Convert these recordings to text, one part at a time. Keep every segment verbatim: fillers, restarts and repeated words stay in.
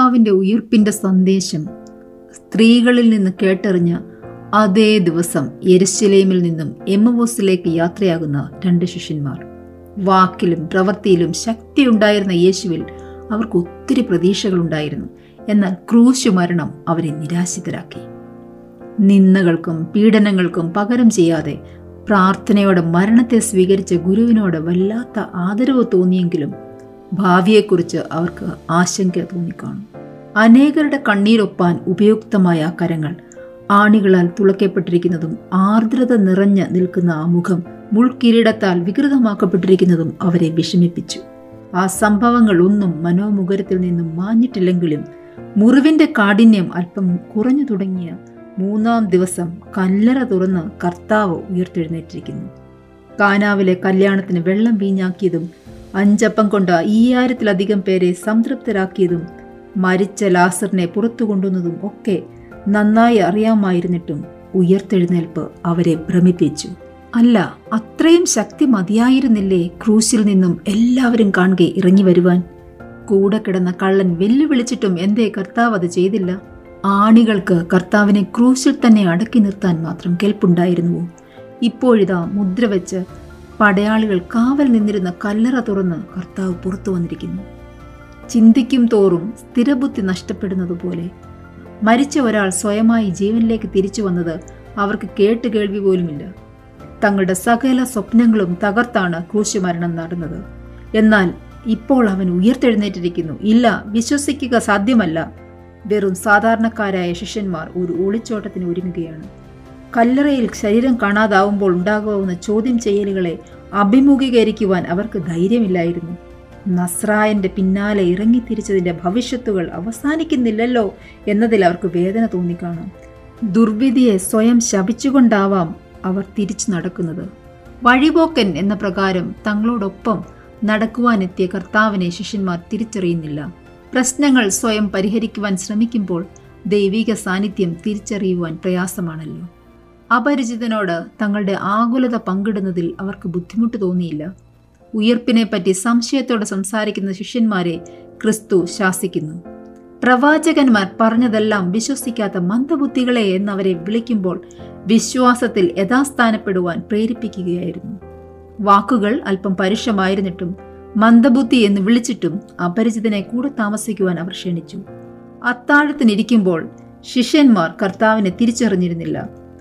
കർത്താവിന്റെ ഉയിർപ്പിന്റെ സന്ദേശം സ്ത്രീകളിൽ നിന്ന് കേട്ടറിഞ്ഞ അതേ ദിവസം യെരുശലേമിൽ നിന്നും എമ്മവൂസിലേക്ക് യാത്രയാകുന്ന രണ്ട് ശിഷ്യന്മാർ. വാക്കിലും പ്രവൃത്തിയിലും ശക്തിയുണ്ടായിരുന്ന യേശുവിൽ അവർക്ക് ഒത്തിരി പ്രതീക്ഷകളുണ്ടായിരുന്നു. എന്നാൽ ക്രൂശ് മരണം അവരെ നിരാശിതരാക്കി. നിന്ദകൾക്കും പീഡനങ്ങൾക്കും പകരം ചെയ്യാതെ പ്രാർത്ഥനയോടെ മരണത്തെ സ്വീകരിച്ച ഗുരുവിനോട് വല്ലാത്ത ആദരവ് തോന്നിയെങ്കിലും ഭാവിയെക്കുറിച്ച് അവർക്ക് ആശങ്ക തോന്നിക്കാണും. അനേകരുടെ കണ്ണീരൊപ്പാൻ ഉപയുക്തമായ ആ കരങ്ങൾ, ആണികളാൽ തുളയ്ക്കപ്പെട്ടിരിക്കുന്നതും ആർദ്രത നിറഞ്ഞു നിൽക്കുന്ന ആ മുഖം മുൾക്കിരീടത്താൽ വികൃതമാക്കപ്പെട്ടിരിക്കുന്നതും അവരെ വിഷമിപ്പിച്ചു. ആ സംഭവങ്ങൾ ഒന്നും മനോമുഖരത്തിൽ നിന്നും മാഞ്ഞിട്ടില്ലെങ്കിലും മുറിവിന്റെ കാഠിന്യം അല്പം കുറഞ്ഞു തുടങ്ങിയ മൂന്നാം ദിവസം കല്ലറ തുറന്ന് കർത്താവ് ഉയർത്തെഴുന്നേറ്റിരിക്കുന്നു. കാനാവിലെ കല്യാണത്തിന് വെള്ളം വീഞ്ഞാക്കിയതും അഞ്ചപ്പം കൊണ്ട് അയ്യായിരത്തിലധികം പേരെ സംതൃപ്തരാക്കിയതും മരിച്ച ലാസറിനെ പുറത്തു കൊണ്ടുവന്നതും ഒക്കെ നന്നായി അറിയാമായിരുന്നിട്ടും ഉയർത്തെഴുന്നേൽപ്പ് അവരെ ഭ്രമിപ്പിച്ചു. അല്ല, അത്രയും ശക്തി മതിയായിരുന്നില്ലേ ക്രൂശിൽ നിന്നും എല്ലാവരും കാണുകെ ഇറങ്ങി വരുവാൻ? കൂടെ കിടന്ന കള്ളൻ വെല്ലുവിളിച്ചിട്ടും എന്തേ കർത്താവ് അത് ചെയ്തില്ല? ആണികൾക്ക് കർത്താവിനെ ക്രൂശിൽ തന്നെ അടക്കി നിർത്താൻ മാത്രം കെൽപ്പുണ്ടായിരുന്നുവോ? ഇപ്പോഴിതാ മുദ്ര വെച്ച് പടയാളികൾ കാവൽ നിന്നിരുന്ന കല്ലറ തുറന്ന് കർത്താവ് പുറത്തു വന്നിരിക്കുന്നു. ചിന്തിക്കും തോറും സ്ഥിരബുദ്ധി നഷ്ടപ്പെടുന്നത് പോലെ മരിച്ച ഒരാൾ സ്വയമായി ജീവനിലേക്ക് തിരിച്ചു വന്നത് അവർക്ക് കേട്ട് കേൾവി പോലുമില്ല. തങ്ങളുടെ സകല സ്വപ്നങ്ങളും തകർത്താണ് ക്രൂശ് മരണം നടന്നത്. എന്നാൽ ഇപ്പോൾ അവൻ ഉയർത്തെഴുന്നേറ്റിരിക്കുന്നു. ഇല്ല, വിശ്വസിക്കുക സാധ്യമല്ല. വെറും സാധാരണക്കാരായ ശിഷ്യന്മാർ ഒരു ഒളിച്ചോട്ടത്തിന് ഒരുങ്ങുകയാണ്. കല്ലറയിൽ ശരീരം കാണാതാവുമ്പോൾ ഉണ്ടാകാവുന്ന ചോദ്യം ചെയ്യലുകളെ അഭിമുഖീകരിക്കുവാൻ അവർക്ക് ധൈര്യമില്ലായിരുന്നു. നസ്രായന്റെ പിന്നാലെ ഇറങ്ങിത്തിരിച്ചതിന്റെ ഭവിഷ്യത്തുകൾ അവസാനിക്കുന്നില്ലല്ലോ എന്നതിൽ അവർക്ക് വേദന തോന്നിക്കാണും. ദുർവിധിയെ സ്വയം ശപിച്ചുകൊണ്ടാവാം അവർ തിരിച്ചു നടക്കുന്നത്. വഴിപോക്കൻ എന്ന പ്രകാരം തങ്ങളോടൊപ്പം നടക്കുവാനെത്തിയ കർത്താവിനെ ശിഷ്യന്മാർ തിരിച്ചറിയുന്നില്ല. പ്രശ്നങ്ങൾ സ്വയം പരിഹരിക്കുവാൻ ശ്രമിക്കുമ്പോൾ ദൈവിക സാന്നിധ്യം തിരിച്ചറിയുവാൻ പ്രയാസമാണല്ലോ. അപരിചിതനോട് തങ്ങളുടെ ആകുലത പങ്കിടുന്നതിൽ അവർക്ക് ബുദ്ധിമുട്ട് തോന്നിയില്ല. ഉയർപ്പിനെ പറ്റി സംശയത്തോടെ സംസാരിക്കുന്ന ശിഷ്യന്മാരെ ക്രിസ്തു ശാസിക്കുന്നു. പ്രവാചകന്മാർ പറഞ്ഞതെല്ലാം വിശ്വസിക്കാത്ത മന്ദബുദ്ധികളെ എന്നവരെ വിളിക്കുമ്പോൾ വിശ്വാസത്തിൽ യഥാസ്ഥാനപ്പെടുവാൻ പ്രേരിപ്പിക്കുകയായിരുന്നു. വാക്കുകൾ അല്പം പരുഷമായിരുന്നിട്ടും മന്ദബുദ്ധി എന്ന് വിളിച്ചിട്ടും അപരിചിതനെ കൂടെ താമസിക്കുവാൻ അവർ ക്ഷണിച്ചു. അത്താഴത്തിനിരിക്കുമ്പോൾ ശിഷ്യന്മാർ കർത്താവിനെ തിരിച്ചറിഞ്ഞിരുന്നില്ല.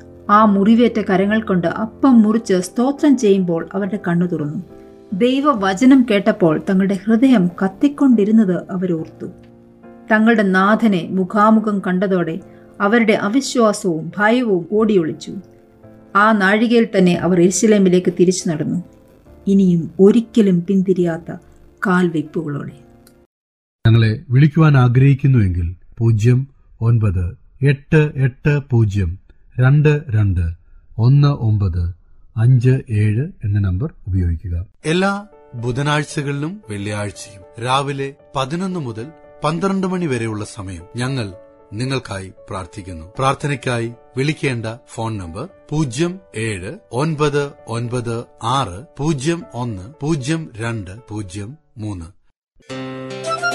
ആ മുറിവേറ്റ കരങ്ങൾ കൊണ്ട് അപ്പം മുറിച്ച് സ്തോത്രം ചെയ്യുമ്പോൾ അവരുടെ കണ്ണു തുറന്നു. ദൈവവചനം കേട്ടപ്പോൾ തങ്ങളുടെ ഹൃദയം കത്തിക്കൊണ്ടിരുന്നത് അവരോർത്തു. തങ്ങളുടെ നാഥനെ മുഖാമുഖം കണ്ടതോടെ അവരുടെ അവിശ്വാസവും ഭയവും ഓടിയൊളിച്ചു. ആ നാഴികയിൽ തന്നെ അവർ യെരുശലേമിലേക്ക് തിരിച്ചു നടന്നു, ഇനിയും ഒരിക്കലും പിന്തിരിയാത്ത കാൽവെപ്പുകളോടെ. ഞങ്ങളെ വിളിക്കുവാൻ ആഗ്രഹിക്കുന്നുവെങ്കിൽ പൂജ്യം ഒൻപത് എട്ട് എട്ട് പൂജ്യം രണ്ട് രണ്ട് ഒന്ന് ഒമ്പത് അഞ്ച് ഏഴ് എന്ന നമ്പർ ഉപയോഗിക്കുക. എല്ലാ ബുധനാഴ്ചകളിലും വെള്ളിയാഴ്ചയും രാവിലെ പതിനൊന്ന് മുതൽ പന്ത്രണ്ട് മണി വരെയുള്ള സമയം ഞങ്ങൾ നിങ്ങൾക്കായി പ്രാർത്ഥിക്കുന്നു. പ്രാർത്ഥനയ്ക്കായി വിളിക്കേണ്ട ഫോൺ നമ്പർ പൂജ്യം ഏഴ് ഒൻപത് ഒൻപത് ആറ് പൂജ്യം ഒന്ന് പൂജ്യം രണ്ട് പൂജ്യം മൂന്ന്.